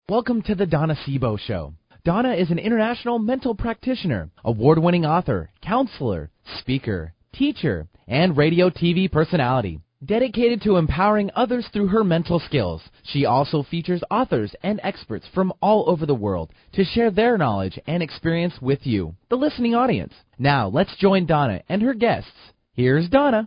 Welcome to the Donna Sebo Show. Donna is an international mental practitioner, award-winning author, counselor, speaker, teacher, and radio TV personality. Dedicated to empowering others through her mental skills, she also features authors and experts from all over the world to share their knowledge and experience with you, the listening audience. Now, let's join Donna and her guests. Here's Donna.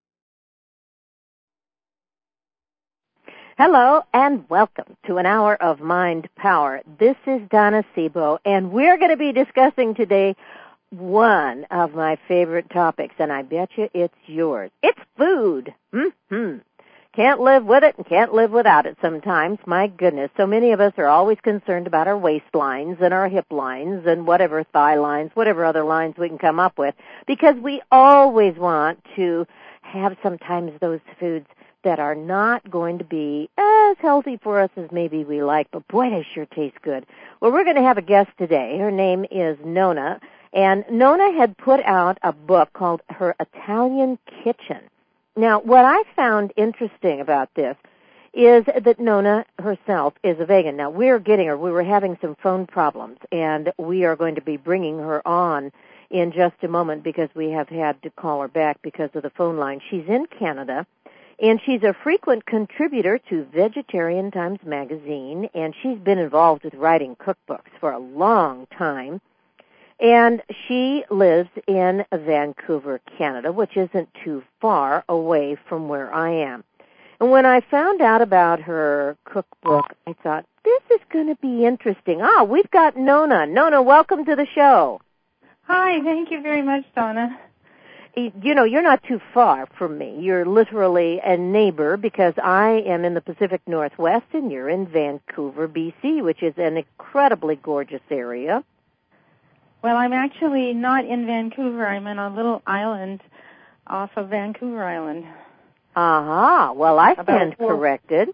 Hello and welcome to an hour of Mind Power. This is Donna Sebo, and we're going to be discussing today one of my favorite topics, and I bet you it's yours. It's food. Can't live with it and can't live without it sometimes. My goodness, so many of us are always concerned about our waistlines and our hip lines and whatever thigh lines, whatever other lines we can come up with, because we always want to have sometimes those foods that are not going to be as healthy for us as maybe we like, but boy, they sure taste good. Well, we're going to have a guest today. Her name is Nona, and Nona had put out a book called Her Italian Kitchen. Now, what I found interesting about this is that Nona herself is a vegan. Now, we're getting her. We were having some phone problems, and we are going to be bringing her on in just a moment because we have had to call her back because of the phone line. She's in Canada. And she's a frequent contributor to Vegetarian Times magazine, and she's been involved with writing cookbooks for a long time. And she lives in Vancouver, Canada, which isn't too far away from where I am. And when I found out about her cookbook, I thought, this is going to be interesting. We've got Nona. Nona, welcome to the show. Hi, thank you very much, Donna. You know, you're not too far from me. You're literally a neighbor because I am in the Pacific Northwest and you're in Vancouver, BC, which is an incredibly gorgeous area. Well, I'm actually not in Vancouver. I'm in a little island off of Vancouver Island. Aha. Well, I stand corrected.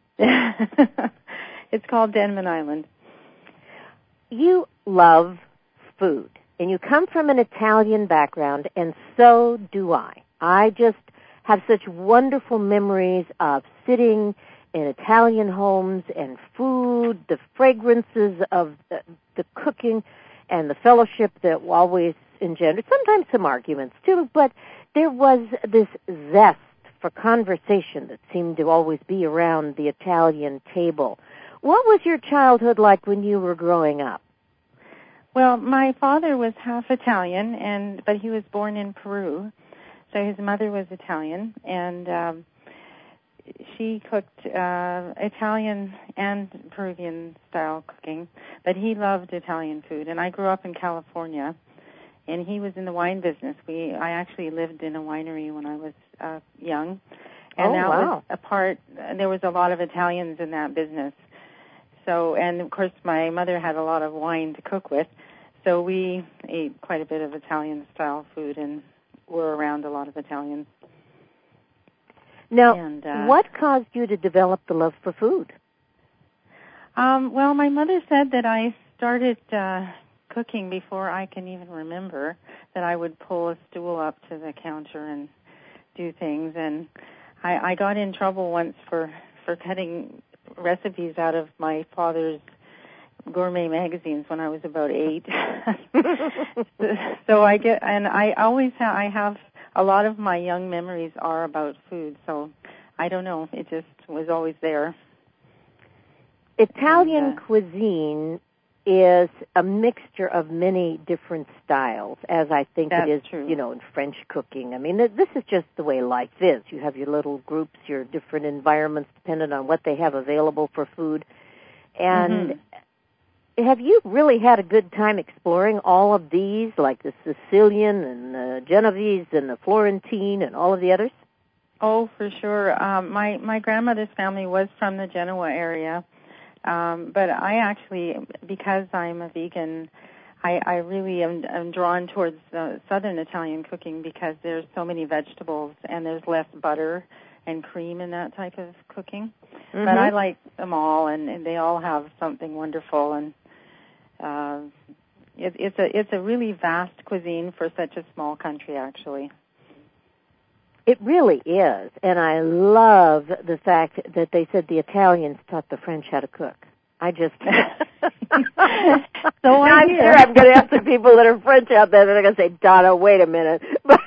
It's called Denman Island. You love food. And you come from an Italian background, and so do I. I just have such wonderful memories of sitting in Italian homes and food, the fragrances of the cooking, and the fellowship that always engendered, sometimes some arguments too, but there was this zest for conversation that seemed to always be around the Italian table. What was your childhood like when you were growing up? Well, my father was half Italian, but he was born in Peru, so his mother was Italian, and she cooked Italian and Peruvian-style cooking, but he loved Italian food. And I grew up in California, and he was in the wine business. I actually lived in a winery when I was young, and there was a lot of Italians in that business. So, and of course, my mother had a lot of wine to cook with, so we ate quite a bit of Italian-style food and were around a lot of Italians. Now, what caused you to develop the love for food? Well, my mother said that I started cooking before I can even remember, that I would pull a stool up to the counter and do things, and I got in trouble once for cutting recipes out of my father's gourmet magazines when I was about 8. So I have a lot of my young memories are about food, so I don't know, it just was always there. Italian cuisine is a mixture of many different styles, as I think it is, true. You know, in French cooking. I mean, this is just the way life is. You have your little groups, your different environments, depending on what they have available for food. And have you really had a good time exploring all of these, like the Sicilian and the Genovese and the Florentine and all of the others? Oh, for sure. My grandmother's family was from the Genoa area. But I actually, because I'm a vegan, I really am drawn towards southern Italian cooking because there's so many vegetables and there's less butter and cream in that type of cooking. But I like them all, and they all have something wonderful. And it's a really vast cuisine for such a small country, actually. It really is, and I love the fact that they said the Italians taught the French how to cook. I just. So I'm sure I'm going to have some people that are French out there that are going to say, Donna, wait a minute.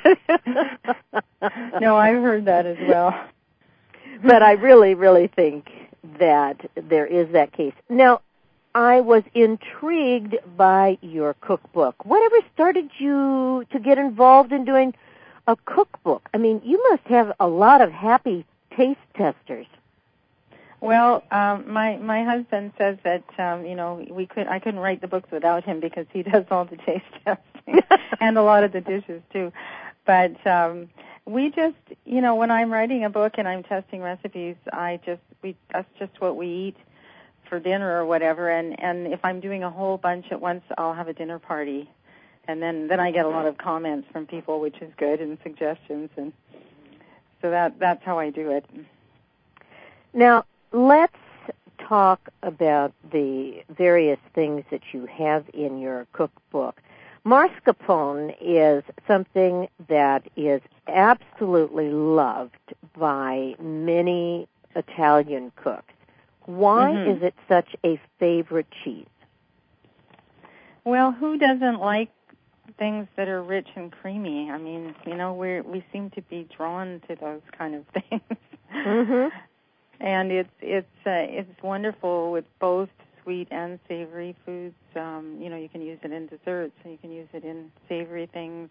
No, I've heard that as well. But I really, really think that there is that case. Now, I was intrigued by your cookbook. Whatever started you to get involved in doing a cookbook? I mean, you must have a lot of happy taste testers. Well, my husband says that I couldn't write the books without him because he does all the taste testing and a lot of the dishes too. But we just, when I'm writing a book and I'm testing recipes, that's just what we eat for dinner or whatever. And if I'm doing a whole bunch at once, I'll have a dinner party, and then I get a lot of comments from people, which is good, and suggestions, and so that's how I do it. Now, let's talk about the various things that you have in your cookbook. Mascarpone is something that is absolutely loved by many Italian cooks. Why is it such a favorite cheese? Well, who doesn't like things that are rich and creamy? I mean, we seem to be drawn to those kind of things. Mm-hmm. And it's wonderful with both sweet and savory foods. You can use it in desserts, and you can use it in savory things.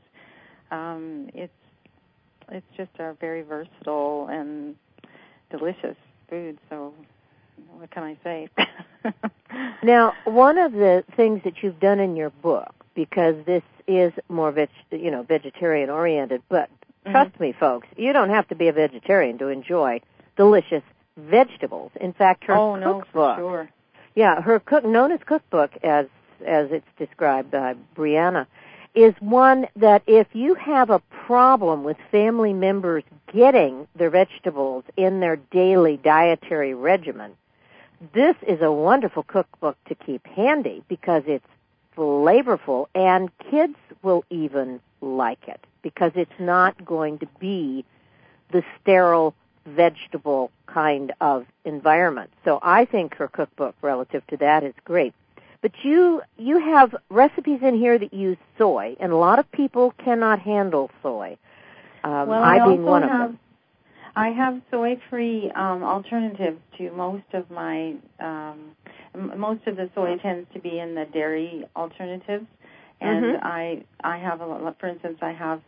It's just a very versatile and delicious food. So, what can I say? Now, one of the things that you've done in your book, because this is more vegetarian oriented, but trust me, folks, you don't have to be a vegetarian to enjoy delicious vegetables. In fact, her cookbook, for sure. Yeah, her known as cookbook, as it's described by Brianna, is one that if you have a problem with family members getting their vegetables in their daily dietary regimen, this is a wonderful cookbook to keep handy because it's flavorful, and kids will even like it because it's not going to be the sterile vegetable kind of environment. So I think her cookbook relative to that is great. But you have recipes in here that use soy, and a lot of people cannot handle soy. I being one of them. I have soy-free alternatives to most of my. Most of the soy tends to be in the dairy alternatives, and I have for instance, I have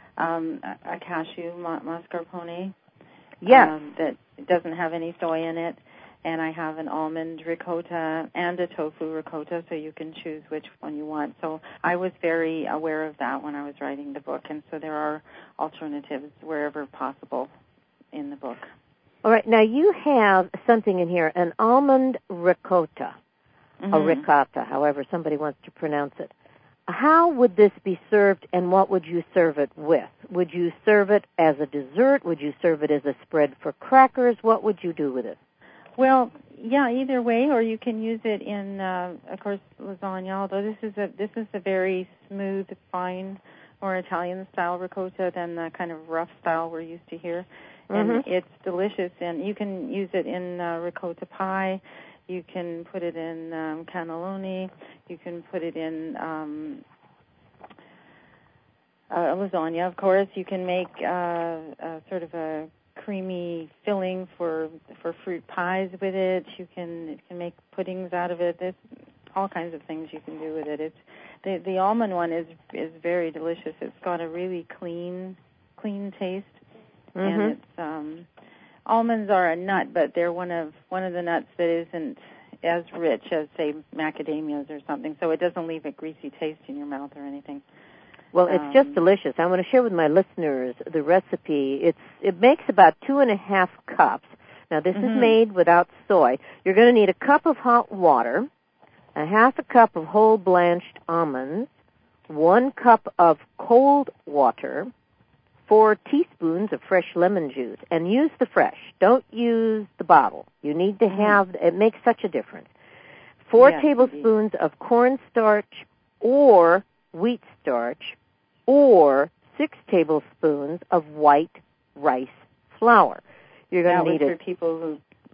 a cashew mascarpone. Yes. That doesn't have any soy in it, and I have an almond ricotta and a tofu ricotta, so you can choose which one you want. So I was very aware of that when I was writing the book, and so there are alternatives wherever possible in the book. All right, now you have something in here, an almond ricotta, a ricotta, however somebody wants to pronounce it. How would this be served, and what would you serve it with? Would you serve it as a dessert? Would you serve it as a spread for crackers? What would you do with it? Well, yeah, either way, or you can use it in, of course, lasagna. Although this is a very smooth, fine, more Italian-style ricotta than the kind of rough style we're used to here. And it's delicious, and you can use it in ricotta pie. You can put it in cannelloni. You can put it in lasagna, of course. You can make sort of a creamy filling for fruit pies with it. You can make puddings out of it. There's all kinds of things you can do with it. It's the almond one is very delicious. It's got a really clean taste, and it's almonds are a nut, but they're one of the nuts that isn't as rich as, say, macadamias or something, so it doesn't leave a greasy taste in your mouth or anything. Well, it's just delicious. I want to share with my listeners the recipe. It makes about 2.5 cups. Now, this is made without soy. You're going to need a cup of hot water, a half a cup of whole blanched almonds, 1 cup of cold water, 4 teaspoons of fresh lemon juice, and use the fresh. Don't use the bottle. You need to have, it makes such a difference. 4 tablespoons of cornstarch or wheat starch, or 6 tablespoons of white rice flour. You're going to need it for people who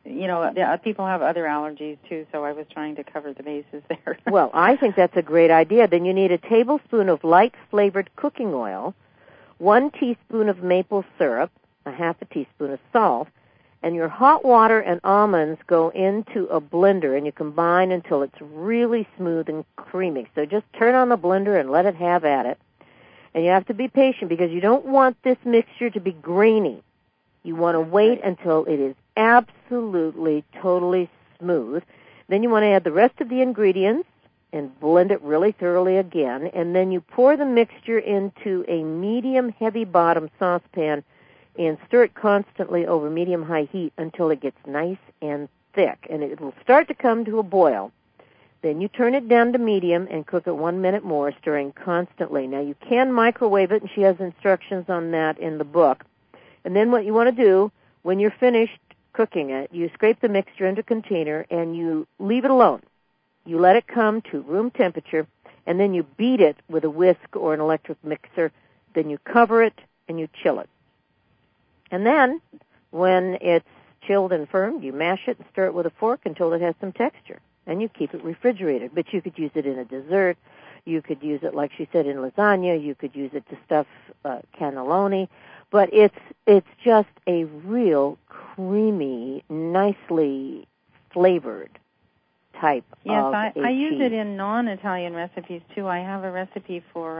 people have other allergies too, so I was trying to cover the bases there. Well, I think that's a great idea. Then you need a tablespoon of light flavored cooking oil, 1 teaspoon of maple syrup, a half a teaspoon of salt, and your hot water and almonds go into a blender, and you combine until it's really smooth and creamy. So just turn on the blender and let it have at it. And you have to be patient because you don't want this mixture to be grainy. You want to wait until it is absolutely, totally smooth. Then you want to add the rest of the ingredients and blend it really thoroughly again. And then you pour the mixture into a medium heavy bottom saucepan and stir it constantly over medium-high heat until it gets nice and thick. And it will start to come to a boil. Then you turn it down to medium and cook it 1 minute more, stirring constantly. Now, you can microwave it, and she has instructions on that in the book. And then what you want to do, when you're finished cooking it, you scrape the mixture into a container, and you leave it alone. You let it come to room temperature, and then you beat it with a whisk or an electric mixer. Then you cover it, and you chill it. And then, when it's chilled and firm, you mash it and stir it with a fork until it has some texture. And you keep it refrigerated. But you could use it in a dessert. You could use it, like she said, in lasagna. You could use it to stuff cannelloni. But it's just a real creamy, nicely flavored type of I use cheese. it in non-Italian recipes, too. I have a recipe for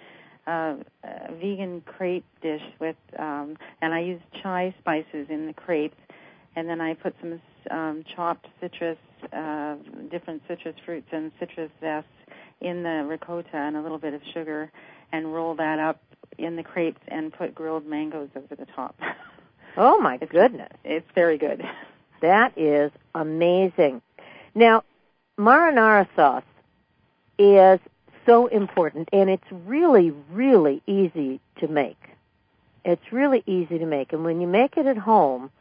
a vegan crepe dish with, and I use chai spices in the crepes, and then I put some chopped citrus, different citrus fruits and citrus zest in the ricotta and a little bit of sugar, and roll that up in the crepes and put grilled mangoes over the top. Oh, my goodness. It's very good. That is amazing. Now, marinara sauce is so important, and it's really, really easy to make. It's really easy to make, and when you make it at home,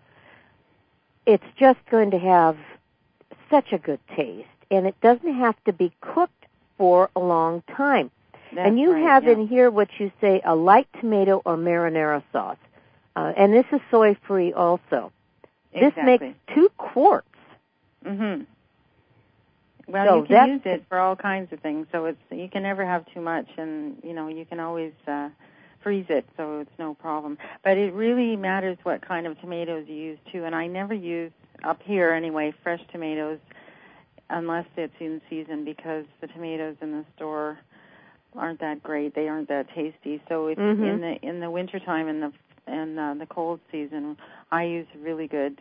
it's just going to have such a good taste, and it doesn't have to be cooked for a long time. And you have in here what you say, a light tomato or marinara sauce, and this is soy-free also. Exactly. This makes 2 quarts. Mm-hmm. Well, so you can use it for all kinds of things, so you can never have too much, and, you can always freeze it, so it's no problem. But it really matters what kind of tomatoes you use, too, and I never use, up here anyway, fresh tomatoes unless it's in season, because the tomatoes in the store aren't that great. They aren't that tasty. So if in the wintertime and the cold season, I use really good,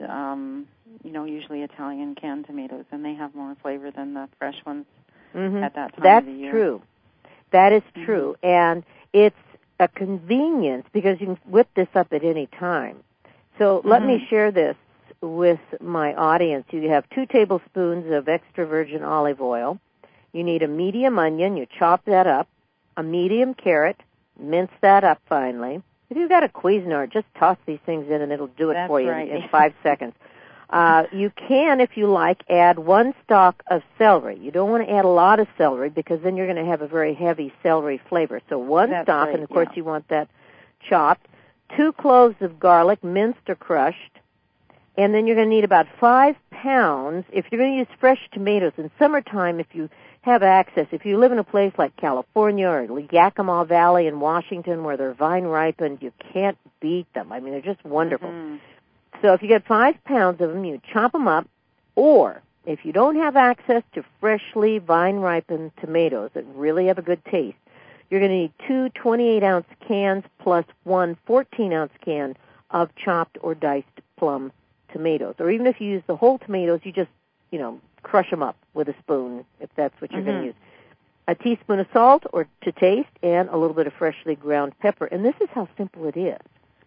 usually Italian canned tomatoes, and they have more flavor than the fresh ones at that time of the year. That's true. That is true. And it's a convenience because you can whip this up at any time. So let me share this with my audience. You have 2 tablespoons of extra virgin olive oil. You need a medium onion. You chop that up. A medium carrot. Mince that up finely. If you've got a Cuisinart, just toss these things in and it'll do it for you in 5 seconds. You can, if you like, add 1 stalk of celery. You don't want to add a lot of celery because then you're going to have a very heavy celery flavor. So 1 stalk, and of course you want that chopped. 2 cloves of garlic, minced or crushed. And then you're going to need about 5 pounds. If you're going to use fresh tomatoes in summertime, if you have access, if you live in a place like California or Yakima Valley in Washington where they're vine ripened, you can't beat them. I mean, they're just wonderful. So if you get 5 pounds of them, you chop them up. Or if you don't have access to freshly vine ripened tomatoes that really have a good taste, you're going to need 2 28-ounce cans plus 1 14-ounce can of chopped or diced plum tomatoes. Or even if you use the whole tomatoes, you just, crush them up with a spoon if that's what you're going to use. A teaspoon of salt or to taste, and a little bit of freshly ground pepper. And this is how simple it is.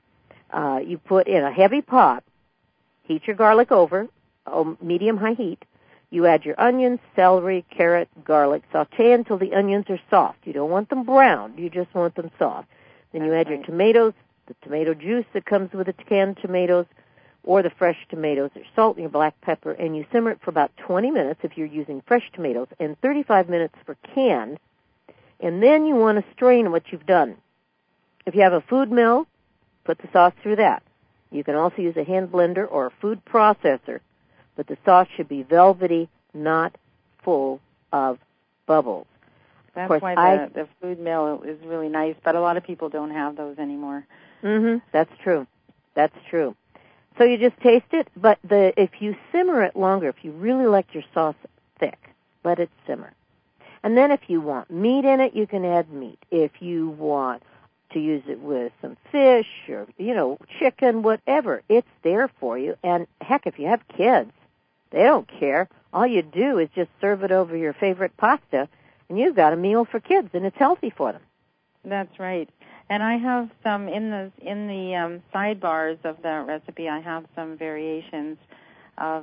You put in a heavy pot, heat your garlic over, medium-high heat. You add your onions, celery, carrot, garlic. Sauté until the onions are soft. You don't want them brown. You just want them soft. Then you add your tomatoes, the tomato juice that comes with the canned tomatoes, or the fresh tomatoes, or salt and your black pepper, and you simmer it for about 20 minutes if you're using fresh tomatoes, and 35 minutes for canned. And then you want to strain what you've done. If you have a food mill, put the sauce through that. You can also use a hand blender or a food processor but the sauce should be velvety, not full of bubbles. That's of course, why the food mill is really nice, but a lot of people don't have those anymore. That's true. That's true. So you just taste it, but if you simmer it longer, if you really like your sauce thick, let it simmer. And then if you want meat in it, you can add meat. If you want to use it with some fish or, chicken, whatever, it's there for you. And heck, if you have kids, they don't care. All you do is just serve it over your favorite pasta, and you've got a meal for kids, and it's healthy for them. That's right. And I have some in the sidebars of that recipe. I have some variations of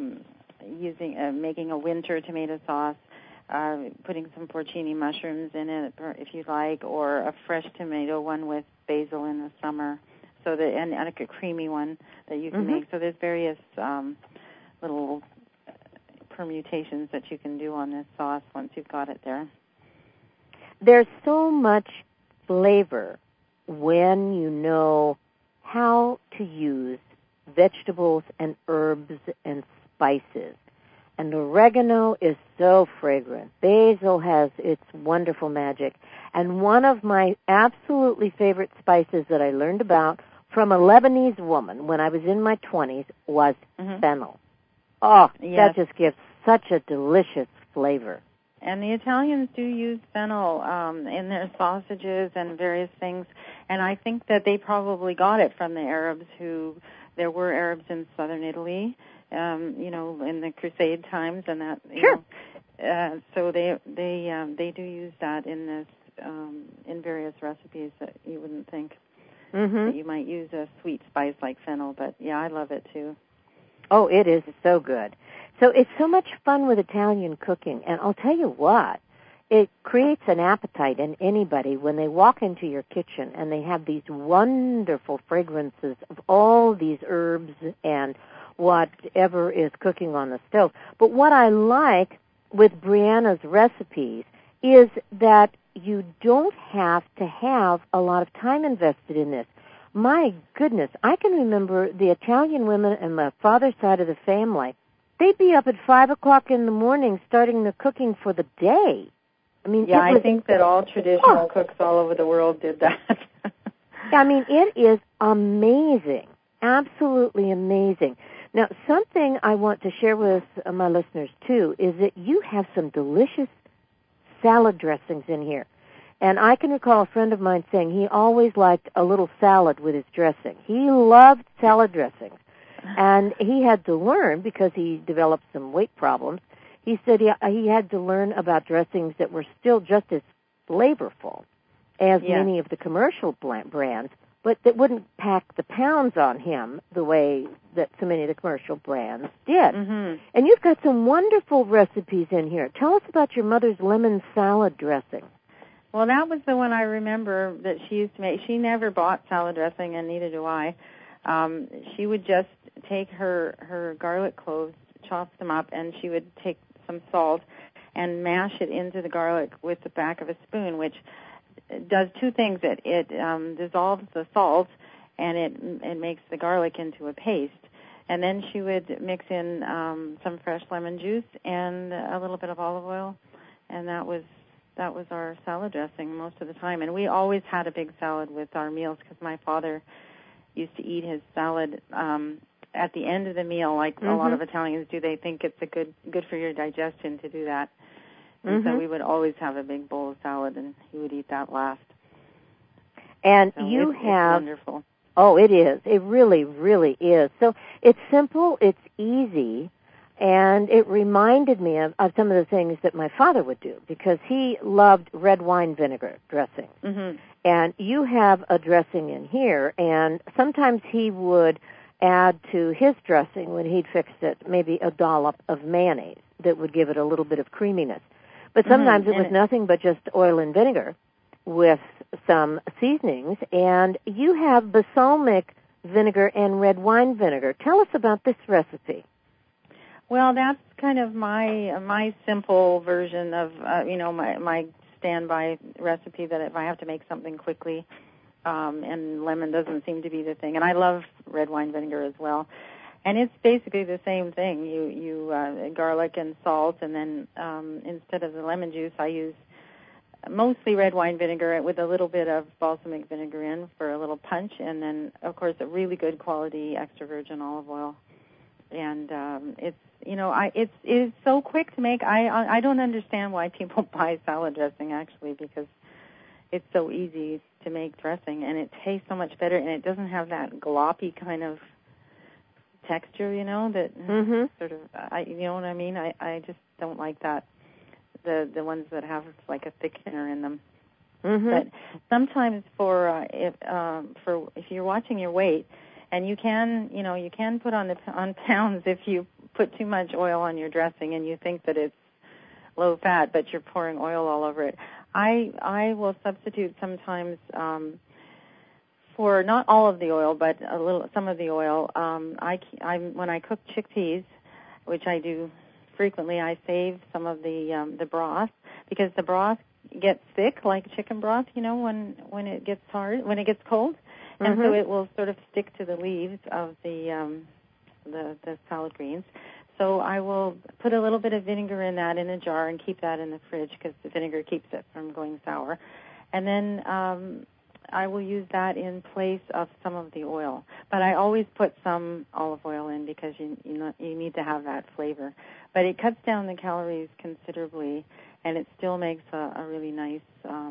making a winter tomato sauce, putting some porcini mushrooms in it, if you like, or a fresh tomato one with basil in the summer. So and a creamy one that you can make. So there's various little permutations that you can do on this sauce once you've got it there. There's so much flavor when you know how to use vegetables and herbs and spices. And oregano is so fragrant. Basil has its wonderful magic. And one of my absolutely favorite spices that I learned about from a Lebanese woman when I was in my 20s was fennel. Oh, yes. That just gives such a delicious flavor. And the Italians do use fennel in their sausages and various things. And I think that they probably got it from the Arabs there were Arabs in southern Italy, in the Crusade times and that. Sure. So they do use that in this, in various recipes that you wouldn't think that you might use a sweet spice like fennel. But, yeah, I love it, too. Oh, it is so good. So it's so much fun with Italian cooking, and I'll tell you what, it creates an appetite in anybody when they walk into your kitchen and they have these wonderful fragrances of all these herbs and whatever is cooking on the stove. But what I like with Brianna's recipes is that you don't have to have a lot of time invested in this. My goodness, I can remember the Italian women on my father's side of the family. They'd be up at 5 o'clock in the morning starting the cooking for the day. I mean, I think that all traditional cooks all over the world did that. I mean, it is amazing, absolutely amazing. Now, something I want to share with my listeners, too, is that you have some delicious salad dressings in here. And I can recall a friend of mine saying he always liked a little salad with his dressing. He loved salad dressings. And he had to learn, because he developed some weight problems, he said he had to learn about dressings that were still just as flavorful as many of the commercial brands, but that wouldn't pack the pounds on him the way that so many of the commercial brands did. And you've got some wonderful recipes in here. Tell us about your mother's lemon salad dressing. Well, that was the one I remember that she used to make. She never bought salad dressing, and neither do I. She would just take her garlic cloves, chop them up, and she would take some salt and mash it into the garlic with the back of a spoon, which does two things. It dissolves the salt, and it makes the garlic into a paste. And then she would mix in some fresh lemon juice and a little bit of olive oil, and that was our salad dressing most of the time. And we always had a big salad with our meals because my father used to eat his salad at the end of the meal, like a lot of Italians do. They think it's good for your digestion to do that. And so we would always have a big bowl of salad, and he would eat that last. And so you it's wonderful. Oh, it is. It really, really is. So it's simple, it's easy, and it reminded me of some of the things that my father would do, because he loved red wine vinegar dressing. And you have a dressing in here, and sometimes he would add to his dressing, when he'd fixed it, maybe a dollop of mayonnaise that would give it a little bit of creaminess. But sometimes it was nothing but just oil and vinegar with some seasonings. And you have balsamic vinegar and red wine vinegar. Tell us about this recipe. Well, that's kind of my simple version of my standby recipe, that if I have to make something quickly, and lemon doesn't seem to be the thing. And I love red wine vinegar as well. And it's basically the same thing. You garlic and salt, and then instead of the lemon juice, I use mostly red wine vinegar with a little bit of balsamic vinegar in for a little punch, and then, of course, a really good quality extra virgin olive oil. And it is so quick to make. I don't understand why people buy salad dressing, actually, because it's so easy to make dressing, and it tastes so much better, and it doesn't have that gloppy kind of texture, that sort of, you know what I mean? I just don't like that. The ones that have like a thickener in them. But sometimes if you're watching your weight, and you can put on pounds if you put too much oil on your dressing and you think that it's low fat, but you're pouring oil all over it. I will substitute sometimes for not all of the oil, but some of the oil. When I cook chickpeas, which I do frequently, I save some of the broth, because the broth gets thick like chicken broth, when it gets cold, and so it will sort of stick to the leaves of the salad greens. So I will put a little bit of vinegar in that in a jar and keep that in the fridge, because the vinegar keeps it from going sour. And then I will use that in place of some of the oil. But I always put some olive oil in, because you need to have that flavor. But it cuts down the calories considerably, and it still makes a really nice,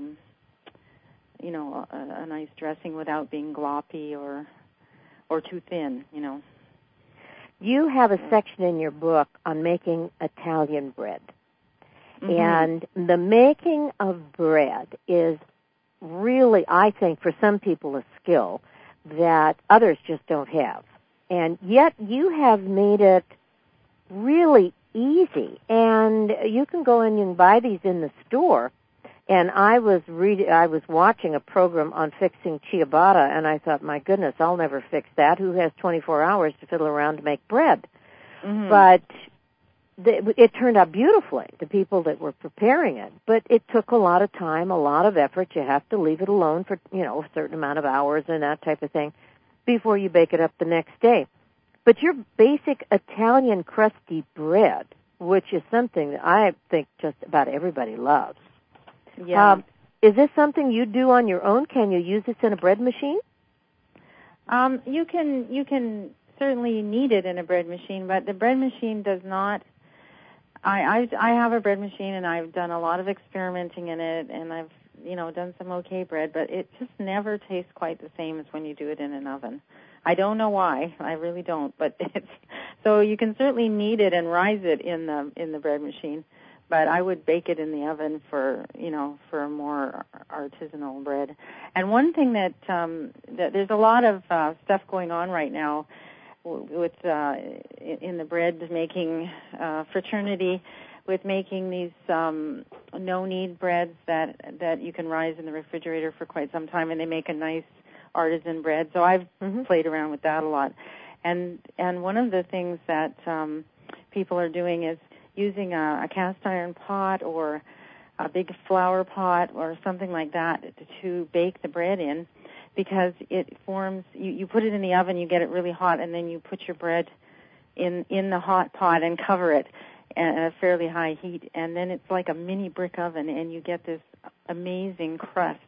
a nice dressing without being gloppy or too thin, You have a section in your book on making Italian bread. And the making of bread is really, I think, for some people, a skill that others just don't have. And yet you have made it really easy. And you can go in and buy these in the store. And I was watching a program on fixing ciabatta, and I thought, my goodness, I'll never fix that. Who has 24 hours to fiddle around to make bread? But it turned out beautifully, the people that were preparing it. But it took a lot of time, a lot of effort. You have to leave it alone for, a certain amount of hours and that type of thing before you bake it up the next day. But your basic Italian crusty bread, which is something that I think just about everybody loves. Yeah. Is this something you do on your own? Can you use this in a bread machine? You can certainly knead it in a bread machine, but the bread machine does not. I have a bread machine, and I've done a lot of experimenting in it, and I've done some okay bread, but it just never tastes quite the same as when you do it in an oven. I don't know why. I really don't, but so you can certainly knead it and rise it in the bread machine. But I would bake it in the oven for a more artisanal bread. And one thing that there's a lot of stuff going on right now with in the bread making fraternity, with making these no-knead breads that you can rise in the refrigerator for quite some time, and they make a nice artisan bread. So I've played around with that a lot. And one of the things that people are doing is using a cast iron pot or a big flower pot or something like that to bake the bread in, because it forms, you put it in the oven, you get it really hot, and then you put your bread in the hot pot and cover it at a fairly high heat, and then it's like a mini brick oven, and you get this amazing crust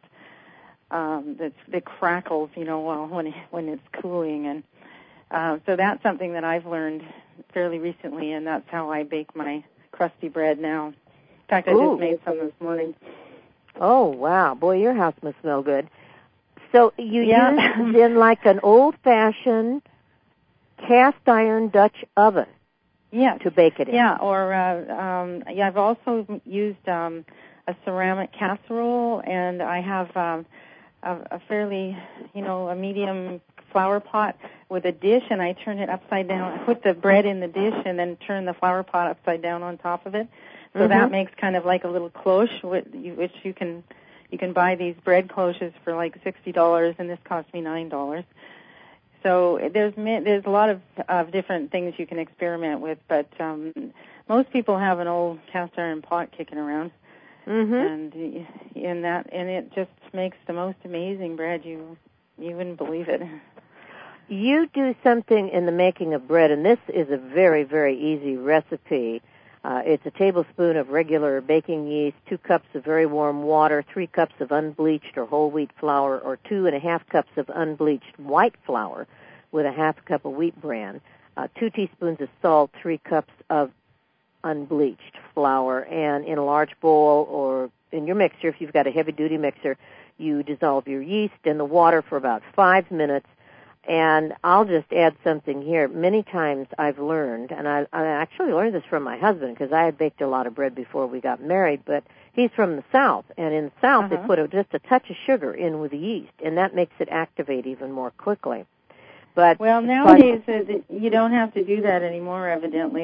that crackles, when it's cooling. And so that's something that I've learned fairly recently, and that's how I bake my crusty bread now. In fact, I just made some this morning. Oh, wow. Boy, your house must smell good. So you use in like an old-fashioned cast iron Dutch oven to bake it in. Yeah, or I've also used a ceramic casserole, and I have a fairly, a medium flower pot with a dish, and I turn it upside down. I put the bread in the dish and then turn the flower pot upside down on top of it. So that makes kind of like a little cloche, which you can buy these bread cloches for like $60, and this cost me $9. So there's a lot of different things you can experiment with, but most people have an old cast iron pot kicking around, and it just makes the most amazing bread. You wouldn't believe it. you do something in the making of bread, and this is a very, very easy recipe. It's a tablespoon of regular baking yeast, 2 cups of very warm water, 3 cups of unbleached or whole wheat flour, or 2.5 cups of unbleached white flour with a half cup of wheat bran, 2 teaspoons of salt, 3 cups of unbleached flour, and in a large bowl or in your mixer, if you've got a heavy-duty mixer, you dissolve your yeast in the water for about 5 minutes. And I'll just add something here. Many times I've learned, and I actually learned this from my husband because I had baked a lot of bread before we got married, but he's from the South, and in the South they put just a touch of sugar in with the yeast, and that makes it activate even more quickly. But nowadays you don't have to do that anymore. Evidently,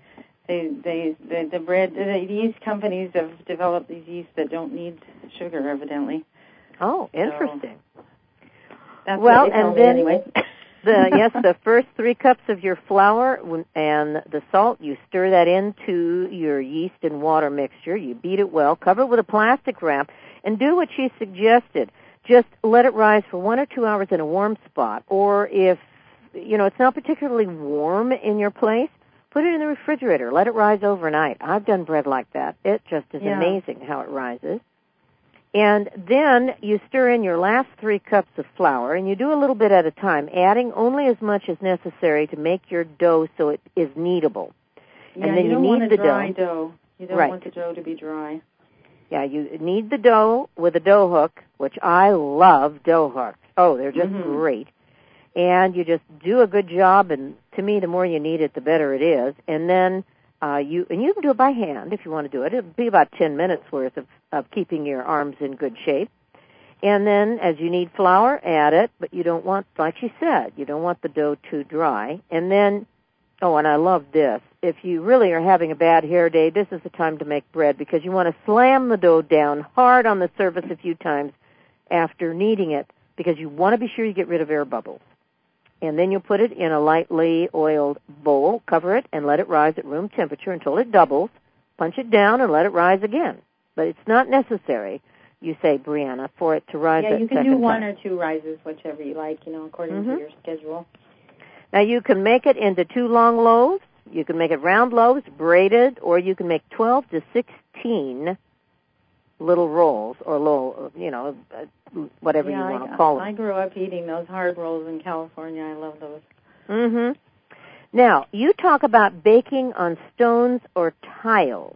the yeast companies have developed these yeasts that don't need sugar. Evidently. Oh, interesting. So, that's well, what they and tell me then anyway. the first 3 cups of your flour and the salt, you stir that into your yeast and water mixture. You beat it well, cover it with a plastic wrap, and do what she suggested. Just let it rise for 1 or 2 hours in a warm spot, or if, it's not particularly warm in your place, put it in the refrigerator. Let it rise overnight. I've done bread like that. It just is amazing how it rises. And then you stir in your last 3 cups of flour, and you do a little bit at a time, adding only as much as necessary to make your dough so it is kneadable. Yeah, and then you don't knead want the dry dough. You don't right. want the dough to be dry. Yeah, you knead the dough with a dough hook, which I love dough hooks. Oh, they're just great. And you just do a good job, and to me, the more you knead it, the better it is. And then you can do it by hand if you want to do it. It'll be about 10 minutes worth of keeping your arms in good shape. And then as you need flour, add it, but you don't want, like she said, you don't want the dough too dry. And then, and I love this, if you really are having a bad hair day, this is the time to make bread because you want to slam the dough down hard on the surface a few times after kneading it because you want to be sure you get rid of air bubbles. And then you'll put it in a lightly oiled bowl, cover it, and let it rise at room temperature until it doubles. Punch it down and let it rise again. But it's not necessary, you say, Brianna, for it to rise that second time. Yeah, you can do 1 or 2 rises, whichever you like, according to your schedule. Now, you can make it into 2 long loaves. You can make it round loaves, braided, or you can make 12 to 16 little rolls or whatever you want to call them. I grew up eating those hard rolls in California. I love those. Now, you talk about baking on stones or tiles.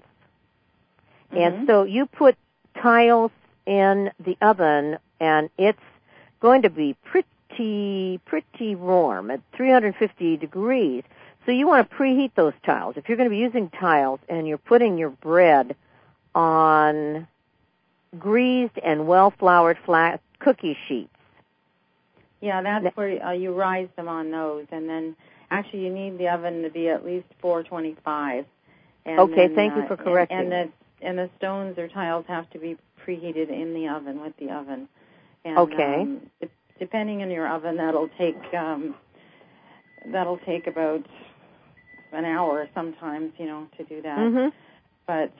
And so you put tiles in the oven, and it's going to be pretty warm at 350 degrees. So you want to preheat those tiles. If you're going to be using tiles and you're putting your bread on greased and well-floured flat cookie sheets. Yeah, that's where you rise them on those. And then actually you need the oven to be at least 425. Okay, thank you for correcting. And the stones or tiles have to be preheated in the oven with the oven. And, okay. Depending on your oven, that'll take about an hour sometimes, to do that. But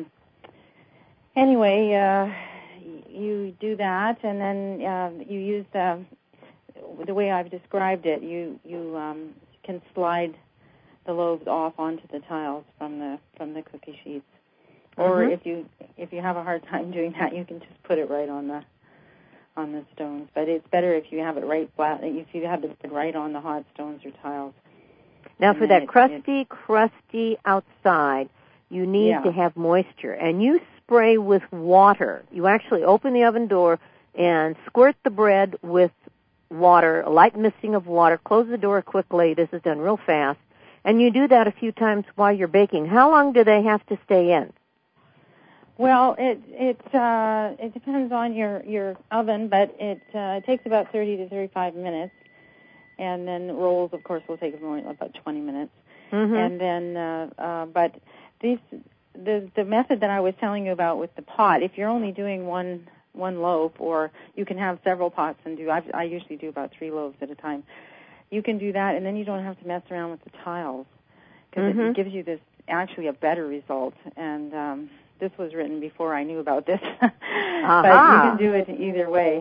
anyway, you do that, and then you use the way I've described it. You can slide the loaves off onto the tiles from the cookie sheets, or if you have a hard time doing that, you can just put it right on the stones. But it's better if you have it right flat. If you have it right on the hot stones or tiles. Now, for that crusty outside, you need to have moisture, and you spray with water. You actually open the oven door and squirt the bread with water, a light misting of water. Close the door quickly. This is done real fast. And you do that a few times while you're baking. How long do they have to stay in? Well, it depends on your oven, but it takes about 30 to 35 minutes. And then rolls, of course, will take about 20 minutes. And then, but the method that I was telling you about with the pot, if you're only doing one loaf, or you can have several pots and I usually do about 3 loaves at a time. You can do that, and then you don't have to mess around with the tiles, because it gives you actually a better result. And this was written before I knew about this, but you can do it either way.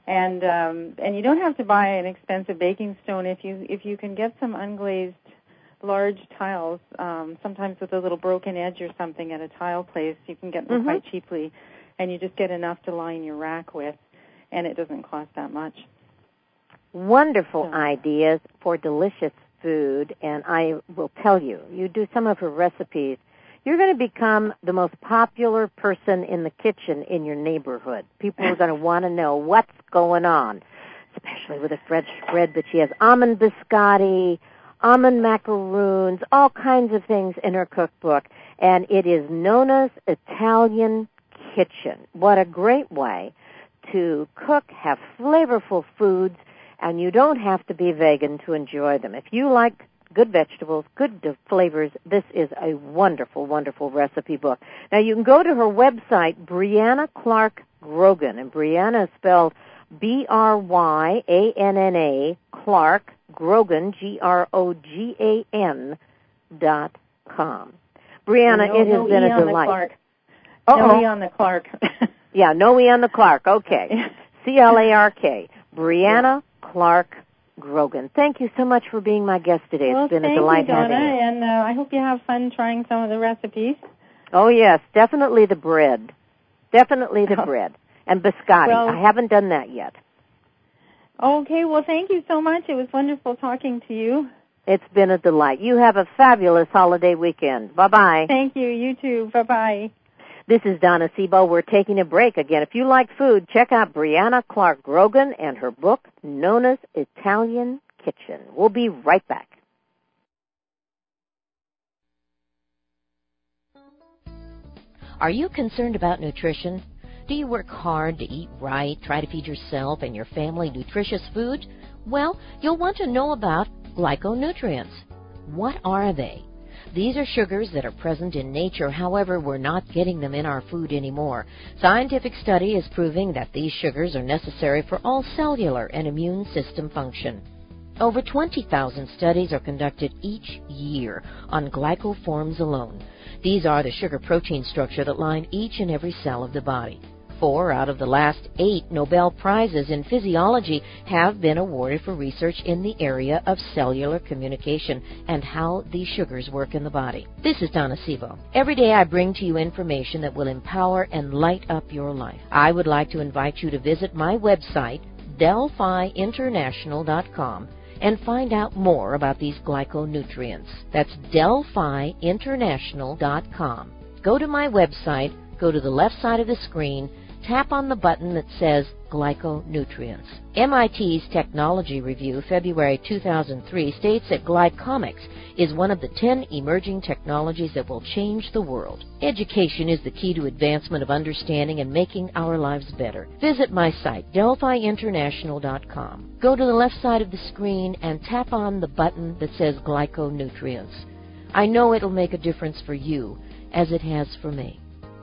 And you don't have to buy an expensive baking stone if you can get some unglazed large tiles, sometimes with a little broken edge or something at a tile place. You can get them quite cheaply, and you just get enough to line your rack with, and it doesn't cost that much. Wonderful ideas for delicious food, and I will tell you, you do some of her recipes, you're going to become the most popular person in the kitchen in your neighborhood. People are going to want to know what's going on, especially with a fresh bread. But she has almond biscotti, almond macaroons, all kinds of things in her cookbook, and it is Nona's Italian Kitchen. What a great way to cook, have flavorful foods, and you don't have to be vegan to enjoy them. If you like good vegetables, good flavors, this is a wonderful, wonderful recipe book. Now, you can go to her website, Brianna Clark Grogan, and Brianna is spelled Bryanna Clark Grogan, GROGAN.com. Brianna, it has been a delight. No E on the Clark. Yeah, no E on the Clark. Okay. CLARK. Brianna Clark Grogan. Thank you so much for being my guest today. It's been a delight having you. Thank you, Donna, and I hope you have fun trying some of the recipes. Oh, yes, definitely the bread. Definitely the bread. And biscotti. Well, I haven't done that yet. Okay, well, thank you so much. It was wonderful talking to you. It's been a delight. You have a fabulous holiday weekend. Bye-bye. Thank you. You too. Bye-bye. This is Donna Sebo. We're taking a break. Again, if you like food, check out Brianna Clark Grogan and her book, Nona's Italian Kitchen. We'll be right back. Are you concerned about nutrition? Do you work hard to eat right, try to feed yourself and your family nutritious food? Well, you'll want to know about glyconutrients. What are they? These are sugars that are present in nature, however, we're not getting them in our food anymore. Scientific study is proving that these sugars are necessary for all cellular and immune system function. Over 20,000 studies are conducted each year on glycoforms alone. These are the sugar-protein structure that line each and every cell of the body. 4 out of the last 8 Nobel Prizes in physiology have been awarded for research in the area of cellular communication and how these sugars work in the body. This is Donna Sebo. Every day I bring to you information that will empower and light up your life. I would like to invite you to visit my website, DelphiInternational.com, and find out more about these glyconutrients. That's DelphiInternational.com. Go to my website, go to the left side of the screen, tap on the button that says Glyconutrients. MIT's Technology Review, February 2003, states that glycomics is one of the 10 emerging technologies that will change the world. Education is the key to advancement of understanding and making our lives better. Visit my site, DelphiInternational.com. Go to the left side of the screen and tap on the button that says Glyconutrients. I know it'll make a difference for you, as it has for me.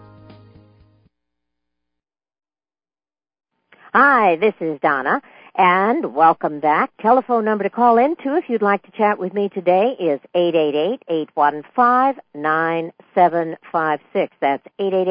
Hi, this is Donna, and welcome back. Telephone number to call in to if you'd like to chat with me today is 888-815-9756. That's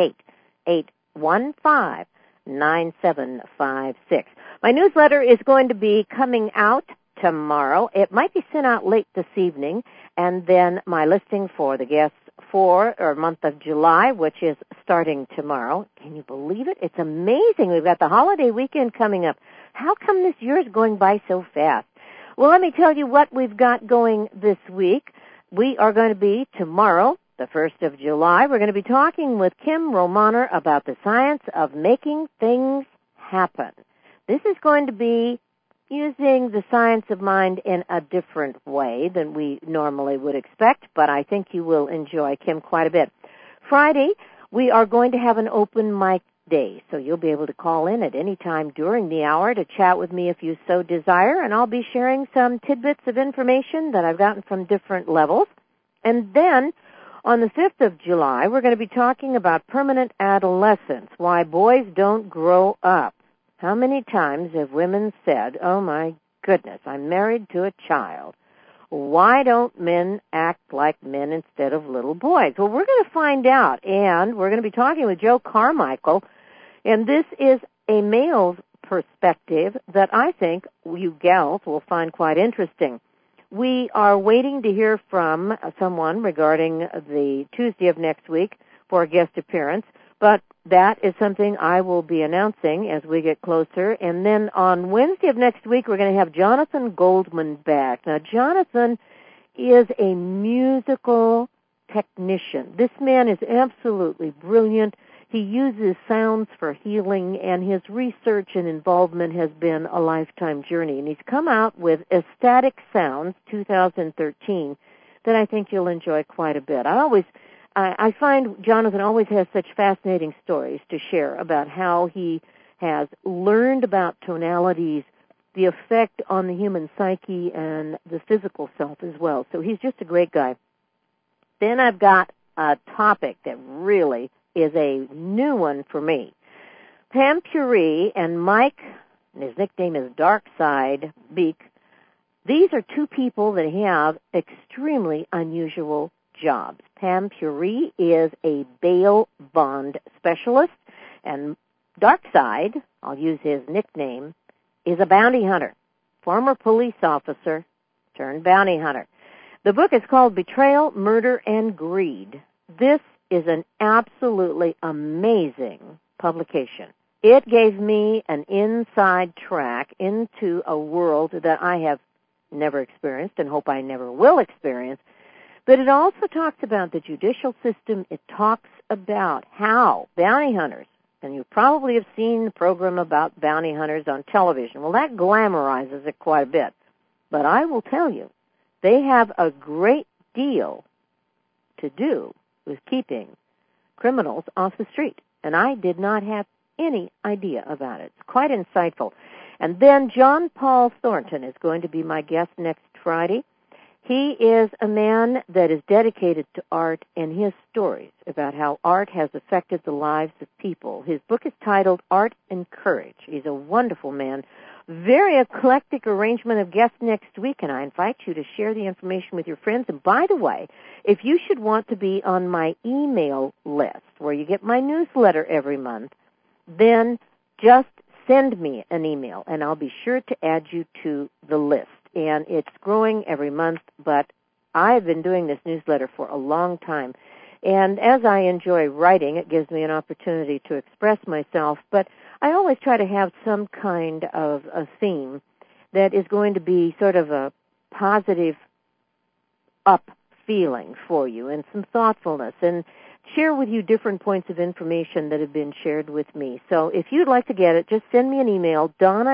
888-815-9756. My newsletter is going to be coming out tomorrow. It might be sent out late this evening, and then my listing for the guests for month of July, which is starting tomorrow. Can you believe it? It's amazing. We've got the holiday weekend coming up. How come this year is going by so fast? Well, let me tell you what we've got going this week. We are going to be tomorrow, the 1st of July, we're going to be talking with Kim Romaner about the science of making things happen. This is going to be using the science of mind in a different way than we normally would expect, but I think you will enjoy Kim quite a bit. Friday, we are going to have an open mic day, so you'll be able to call in at any time during the hour to chat with me if you so desire, and I'll be sharing some tidbits of information that I've gotten from different levels. And then, on the 5th of July, we're going to be talking about permanent adolescence, why boys don't grow up. How many times have women said, oh my goodness, I'm married to a child. Why don't men act like men instead of little boys? Well, we're going to find out, and we're going to be talking with Joe Carmichael, and this is a male's perspective that I think you gals will find quite interesting. We are waiting to hear from someone regarding the Tuesday of next week for a guest appearance, but that is something I will be announcing as we get closer. And then on Wednesday of next week, we're going to have Jonathan Goldman back. Now, Jonathan is a musical technician. This man is absolutely brilliant. He uses sounds for healing, and his research and involvement has been a lifetime journey. And he's come out with Ecstatic Sounds 2013 that I think you'll enjoy quite a bit. I find Jonathan always has such fascinating stories to share about how he has learned about tonalities, the effect on the human psyche, and the physical self as well. So he's just a great guy. Then I've got a topic that really is a new one for me. Pam Puri and Mike, and his nickname is Darkside Beak, these are two people that have extremely unusual jobs. Pam Puri is a bail bond specialist, and Darkside, I'll use his nickname, is a bounty hunter, former police officer turned bounty hunter. The book is called Betrayal, Murder, and Greed. This is an absolutely amazing publication. It gave me an inside track into a world that I have never experienced and hope I never will experience. But it also talks about the judicial system. It talks about how bounty hunters, and you probably have seen the program about bounty hunters on television. Well, that glamorizes it quite a bit. But I will tell you, they have a great deal to do with keeping criminals off the street. And I did not have any idea about it. It's quite insightful. And then John Paul Thornton is going to be my guest next Friday. He is a man that is dedicated to art and his stories about how art has affected the lives of people. His book is titled Art and Courage. He's a wonderful man. Very eclectic arrangement of guests next week, and I invite you to share the information with your friends. And by the way, if you should want to be on my email list, where you get my newsletter every month, then just send me an email, and I'll be sure to add you to the list. And it's growing every month, but I've been doing this newsletter for a long time. And as I enjoy writing, it gives me an opportunity to express myself, but I always try to have some kind of a theme that is going to be sort of a positive up feeling for you and some thoughtfulness, and share with you different points of information that have been shared with me. So if you'd like to get it, just send me an email,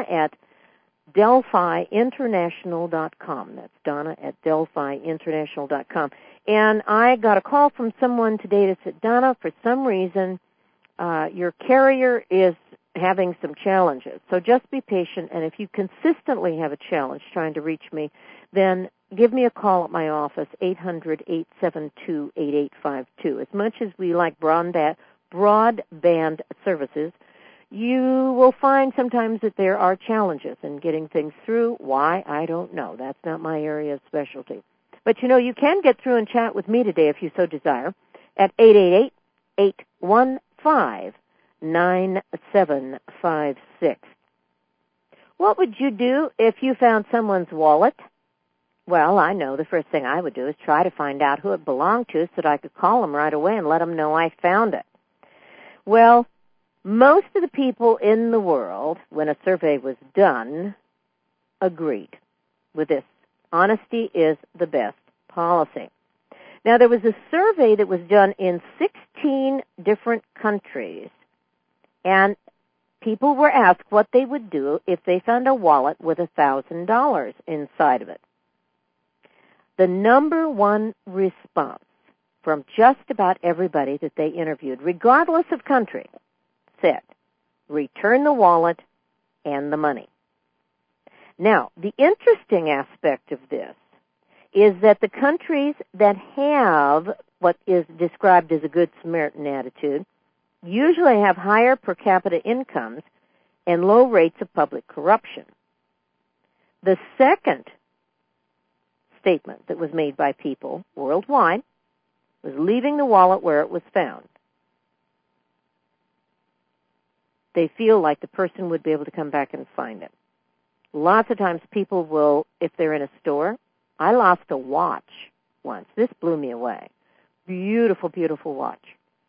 Donna@DelphiInternational.com. That's Donna@DelphiInternational.com. And I got a call from someone today that said, Donna, for some reason, your carrier is having some challenges. So just be patient, and if you consistently have a challenge trying to reach me, then give me a call at my office, 800-872-8852. As much as we like broadband services, you will find sometimes that there are challenges in getting things through. Why? I don't know. That's not my area of specialty. But, you can get through and chat with me today if you so desire at 888-815-9756. What would you do if you found someone's wallet? Well, I know the first thing I would do is try to find out who it belonged to so that I could call them right away and let them know I found it. Well, most of the people in the world, when a survey was done, agreed with this. Honesty is the best policy. Now, there was a survey that was done in 16 different countries, and people were asked what they would do if they found a wallet with $1,000 inside of it. The number one response from just about everybody that they interviewed, regardless of country, said, return the wallet and the money. Now, the interesting aspect of this is that the countries that have what is described as a Good Samaritan attitude usually have higher per capita incomes and low rates of public corruption. The second statement that was made by people worldwide was leaving the wallet where it was found. they feel like the person would be able to come back and find it. Lots of times people will, if they're in a store, I lost a watch once. This blew me away. Beautiful, beautiful watch.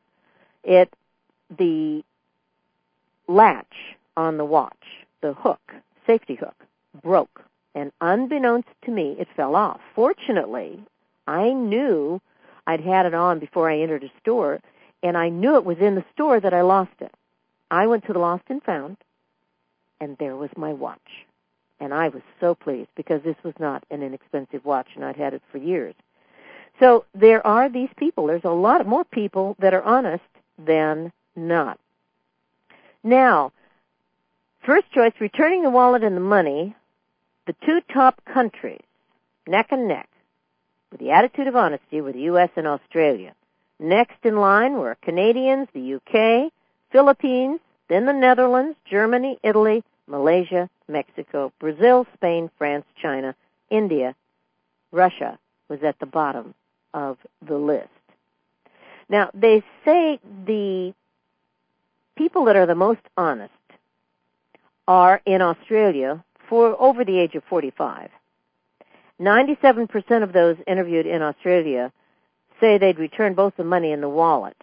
The latch on the watch, the hook, safety hook, broke. And unbeknownst to me, it fell off. Fortunately, I knew I'd had it on before I entered a store, and I knew it was in the store that I lost it. I went to the Lost and Found, and there was my watch. And I was so pleased because this was not an inexpensive watch, and I'd had it for years. So there are these people. There's a lot more people that are honest than not. Now, first choice, returning the wallet and the money, the two top countries, neck and neck, with the attitude of honesty, were the U.S. and Australia. Next in line were Canadians, the U.K., Philippines, then the Netherlands, Germany, Italy, Malaysia, Mexico, Brazil, Spain, France, China, India. Russia was at the bottom of the list. Now, they say the people that are the most honest are in Australia for over the age of 45. 97% of those interviewed in Australia say they'd return both the money and the wallet.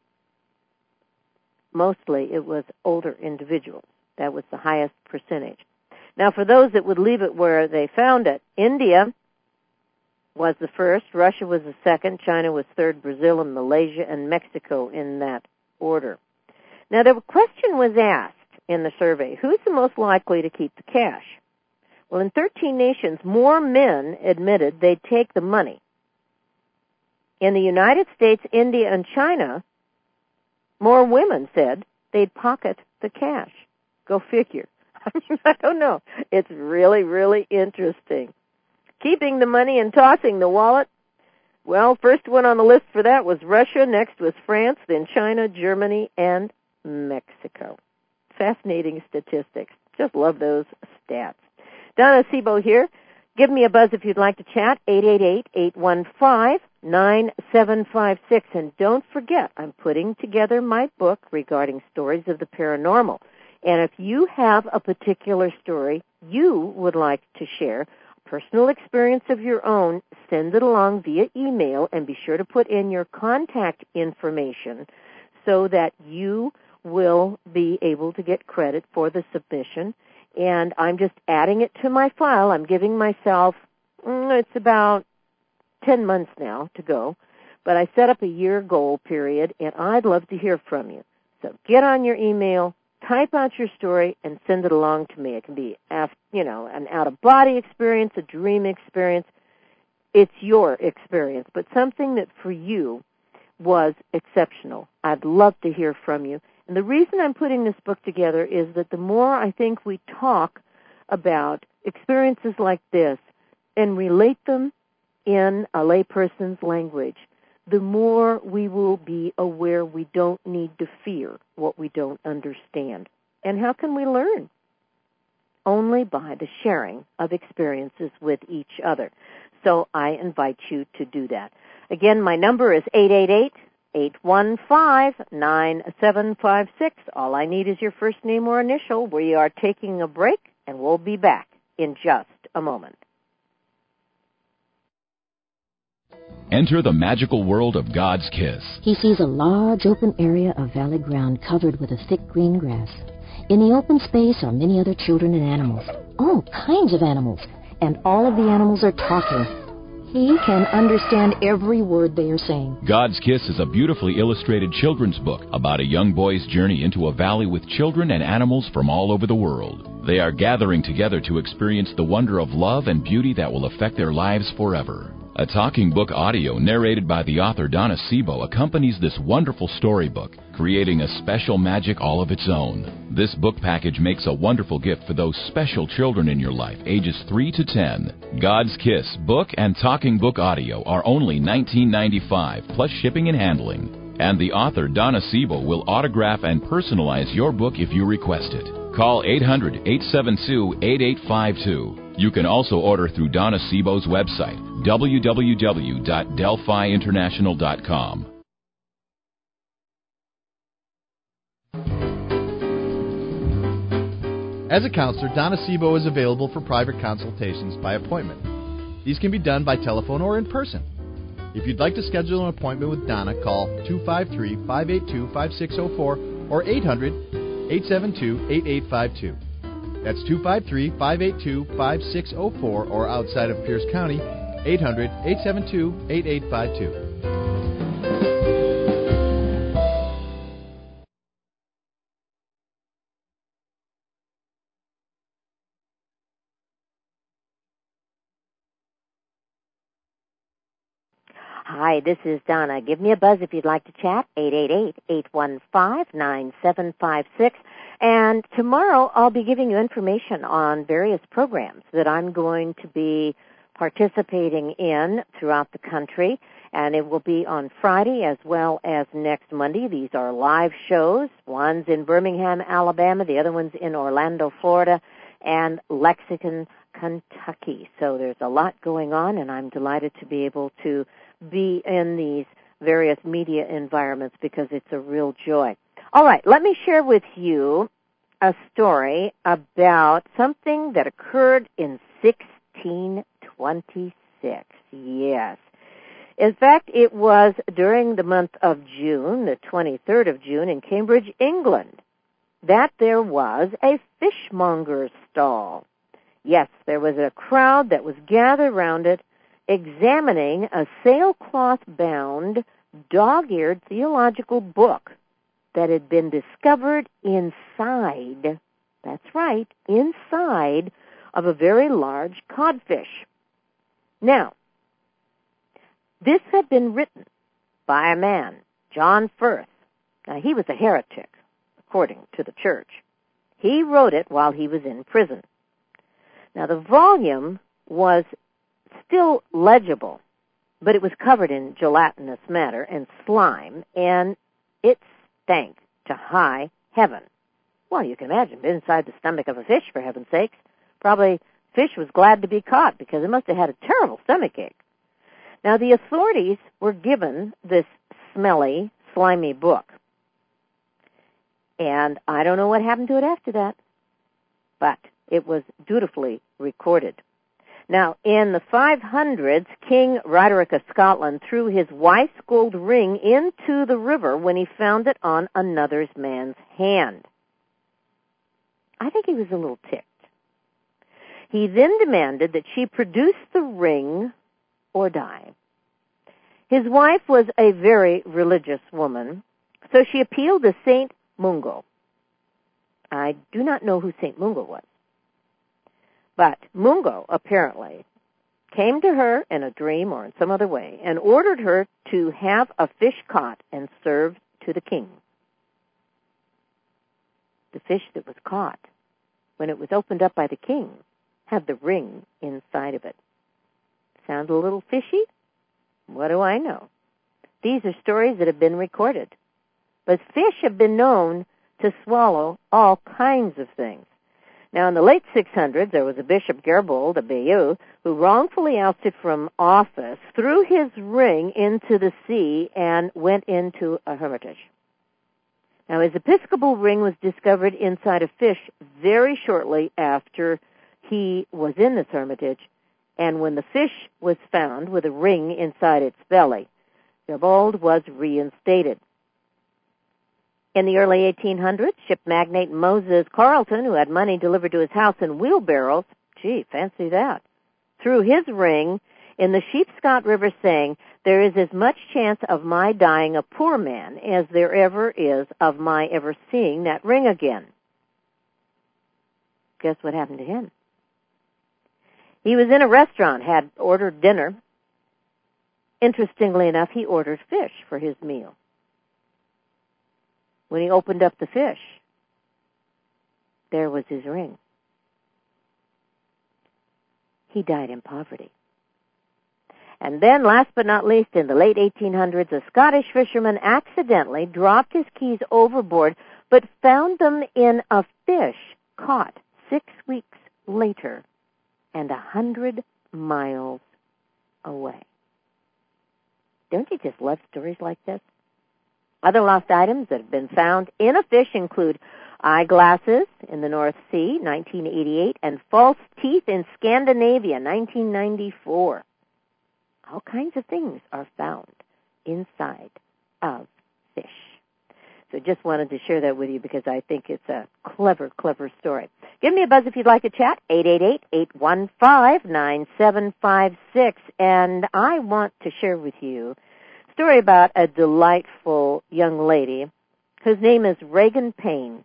Mostly it was older individuals. That was the highest percentage. Now, for those that would leave it where they found it, India was the first, Russia was the second, China was third, Brazil and Malaysia and Mexico in that order. Now, the question was asked in the survey, who's the most likely to keep the cash? Well, in 13 nations, more men admitted they'd take the money. In the United States, India, and China, more women said they'd pocket the cash. Go figure. I don't know. It's really, really interesting. Keeping the money and tossing the wallet. Well, first one on the list for that was Russia. Next was France, then China, Germany, and Mexico. Fascinating statistics. Just love those stats. Donna Sebo here. Give me a buzz if you'd like to chat, 888-815-9756. And don't forget, I'm putting together my book regarding stories of the paranormal. And if you have a particular story you would like to share, a personal experience of your own, send it along via email and be sure to put in your contact information so that you will be able to get credit for the submission. And I'm just adding it to my file. I'm giving myself, it's about 10 months now to go, but I set up a year goal period, and I'd love to hear from you. So get on your email, type out your story, and send it along to me. It can be, an out-of-body experience, a dream experience. It's your experience, but something that for you was exceptional. I'd love to hear from you. And the reason I'm putting this book together is that the more I think we talk about experiences like this and relate them in a layperson's language, the more we will be aware we don't need to fear what we don't understand. And how can we learn? Only by the sharing of experiences with each other. So I invite you to do that. Again, my number is 888-815-9756. All I need is your first name or initial. We are taking a break, and we'll be back in just a moment. Enter the magical world of God's Kiss. He sees a large open area of valley ground covered with a thick green grass. In the open space are many other children and animals, all kinds of animals, and all of the animals are talking. He can understand every word they are saying. God's Kiss is a beautifully illustrated children's book about a young boy's journey into a valley with children and animals from all over the world. They are gathering together to experience the wonder of love and beauty that will affect their lives forever. A talking book audio narrated by the author Donna Sebo accompanies this wonderful storybook, creating a special magic all of its own. This book package makes a wonderful gift for those special children in your life, ages 3 to 10. God's Kiss book and talking book audio are only $19.95 plus shipping and handling. And the author Donna Sebo will autograph and personalize your book if you request it. Call 800-872-8852. You can also order through Donna Sebo's website, www.delphiinternational.com. As a counselor, Donna Sebo is available for private consultations by appointment. These can be done by telephone or in person. If you'd like to schedule an appointment with Donna, call 253-582-5604 or 800-872-8852. That's 253-582-5604 or outside of Pierce County, 800-872-8852. Hi, this is Donna. Give me a buzz if you'd like to chat, 888-815-9756. And tomorrow I'll be giving you information on various programs that I'm going to be participating in throughout the country. And it will be on Friday as well as next Monday. These are live shows. One's in Birmingham, Alabama. The other one's in Orlando, Florida, and Lexington, Kentucky. So there's a lot going on, and I'm delighted to be able to be in these various media environments because it's a real joy. All right, let me share with you a story about something that occurred in 1626. Yes. In fact, it was during the month of June, the 23rd of June, in Cambridge, England, that there was a fishmonger's stall. Yes, there was a crowd that was gathered around it, examining a sailcloth-bound, dog-eared theological book that had been discovered inside, that's right, inside of a very large codfish. Now, this had been written by a man, John Firth. Now, he was a heretic, according to the church. He wrote it while he was in prison. Now, the volume was still legible, but it was covered in gelatinous matter and slime, and it stank to high heaven. Well, you can imagine, inside the stomach of a fish, for heaven's sakes. Probably fish was glad to be caught because it must have had a terrible stomachache. Now, the authorities were given this smelly, slimy book, and I don't know what happened to it after that, but it was dutifully recorded. Now, in the 500s, King Roderick of Scotland threw his wife's gold ring into the river when he found it on another man's hand. I think he was a little ticked. He then demanded that she produce the ring or die. His wife was a very religious woman, so she appealed to St. Mungo. I do not know who St. Mungo was. But Mungo, apparently, came to her in a dream or in some other way and ordered her to have a fish caught and served to the king. The fish that was caught, when it was opened up by the king, had the ring inside of it. Sound a little fishy? What do I know? These are stories that have been recorded. But fish have been known to swallow all kinds of things. Now, in the late 600s, there was a Bishop Gerbold of Bayeux who wrongfully ousted from office, threw his ring into the sea, and went into a hermitage. Now, his episcopal ring was discovered inside a fish very shortly after he was in this hermitage, and when the fish was found with a ring inside its belly, Gerbold was reinstated. In the early 1800s, ship magnate Moses Carleton, who had money delivered to his house in wheelbarrows, gee, fancy that, threw his ring in the Sheepscot River, saying, "There is as much chance of my dying a poor man as there ever is of my ever seeing that ring again." Guess what happened to him? He was in a restaurant, had ordered dinner. Interestingly enough, he ordered fish for his meal. When he opened up the fish, there was his ring. He died in poverty. And then, last but not least, in the late 1800s, a Scottish fisherman accidentally dropped his keys overboard, but found them in a fish caught 6 weeks later and 100 miles away. Don't you just love stories like this? Other lost items that have been found in a fish include Eyeglasses in the North Sea, 1988, and false teeth in Scandinavia, 1994. All kinds of things are found inside of fish. So just wanted to share that with you because I think it's a clever, clever story. Give me a buzz if you'd like to chat, 888-815-9756. And I want to share with you a story about a delightful young lady whose name is Reagan Payne.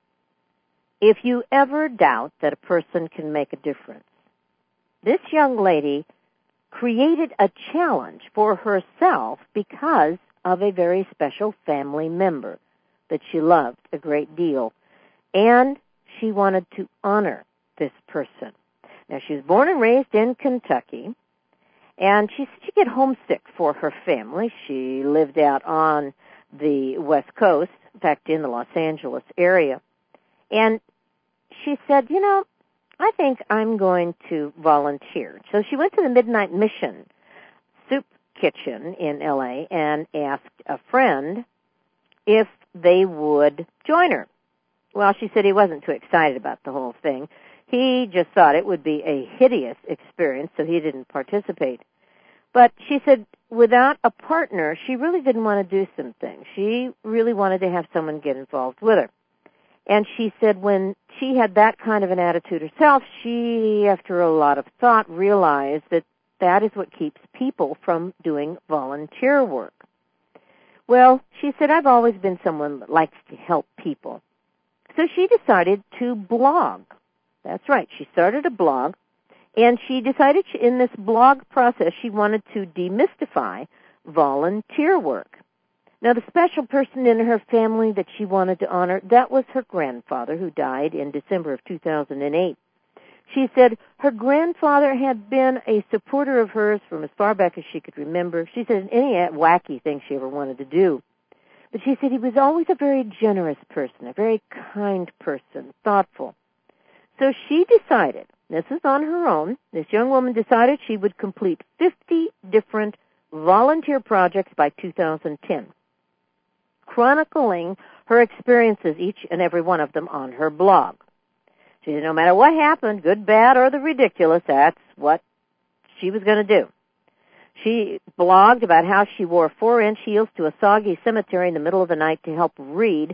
If you ever doubt that a person can make a difference, this young lady created a challenge for herself because of a very special family member that she loved a great deal, and she wanted to honor this person. Now, she was born and raised in Kentucky, and she said she'd get homesick for her family. She lived out on the West Coast, in fact, in the Los Angeles area, and she said, I think I'm going to volunteer. So she went to the Midnight Mission soup kitchen in L.A. and asked a friend if they would join her. Well, she said he wasn't too excited about the whole thing. He just thought it would be a hideous experience, so he didn't participate. But she said without a partner, she really didn't want to do some things. She really wanted to have someone get involved with her. And she said when she had that kind of an attitude herself, she, after a lot of thought, realized that that is what keeps people from doing volunteer work. Well, she said, I've always been someone that likes to help people. So she decided to blog. That's right, she started a blog, and she decided in this blog process she wanted to demystify volunteer work. Now, the special person in her family that she wanted to honor, that was her grandfather, who died in December of 2008. She said her grandfather had been a supporter of hers from as far back as she could remember. She said any wacky thing she ever wanted to do. But she said he was always a very generous person, a very kind person, thoughtful. So she decided, this is on her own, this young woman decided she would complete 50 different volunteer projects by 2010. Chronicling her experiences, each and every one of them, on her blog. She said no matter what happened, good, bad, or the ridiculous, that's what she was going to do. She blogged about how she wore 4-inch heels to a soggy cemetery in the middle of the night to help read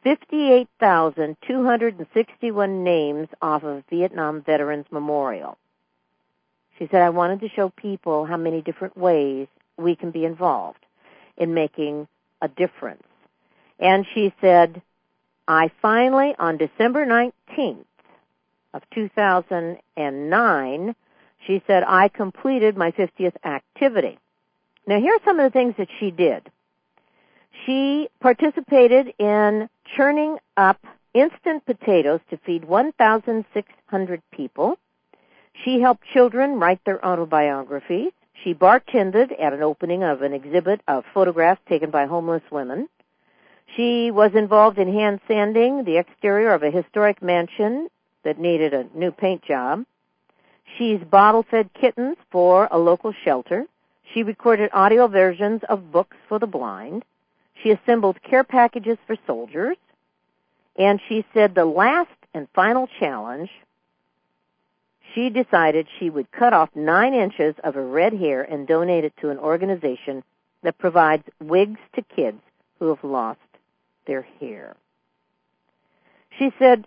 58,261 names off of Vietnam Veterans Memorial. She said, I wanted to show people how many different ways we can be involved in making a difference. And she said, I finally, on December 19th of 2009, she said, I completed my 50th activity. Now, here are some of the things that she did. She participated in churning up instant potatoes to feed 1,600 people. She helped children write their autobiographies. She bartended at an opening of an exhibit of photographs taken by homeless women. She was involved in hand sanding the exterior of a historic mansion that needed a new paint job. She's bottle-fed kittens for a local shelter. She recorded audio versions of books for the blind. She assembled care packages for soldiers. And she said the last and final challenge, she decided she would cut off 9 inches of her red hair and donate it to an organization that provides wigs to kids who have lost their hair. She said,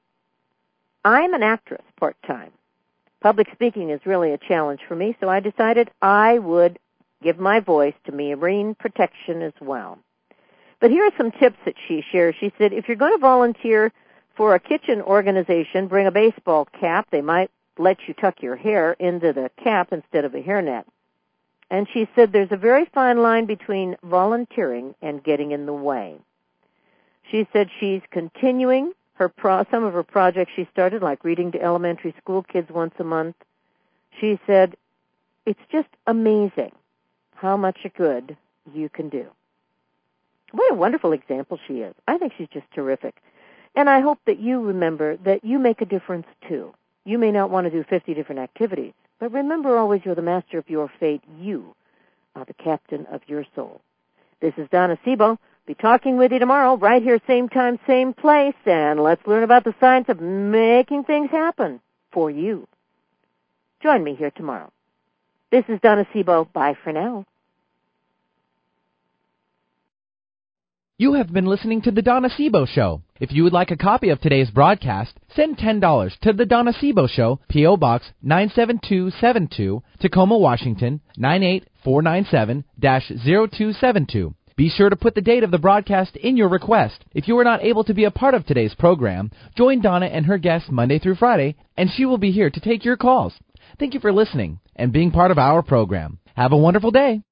I'm an actress part-time. Public speaking is really a challenge for me, so I decided I would give my voice to marine protection as well. But here are some tips that she shares. She said, if you're going to volunteer for a kitchen organization, bring a baseball cap. They might let you tuck your hair into the cap instead of a hairnet. And she said there's a very fine line between volunteering and getting in the way. She said she's continuing some of her projects she started, like reading to elementary school kids once a month. She said, it's just amazing how much good you can do. What a wonderful example she is. I think she's just terrific. And I hope that you remember that you make a difference too. You may not want to do 50 different activities, but remember always you're the master of your fate. You are the captain of your soul. This is Donna Sebo Be talking with you tomorrow, right here, same time, same place, and let's learn about the science of making things happen for you. Join me here tomorrow. This is Donna Sebo. Bye for now. You have been listening to The Donna Sebo Show. If you would like a copy of today's broadcast, send $10 to The Donna Sebo Show, P.O. Box 97272, Tacoma, Washington, 98497-0272. Be sure to put the date of the broadcast in your request. If you were not able to be a part of today's program, join Donna and her guests Monday through Friday, and she will be here to take your calls. Thank you for listening and being part of our program. Have a wonderful day.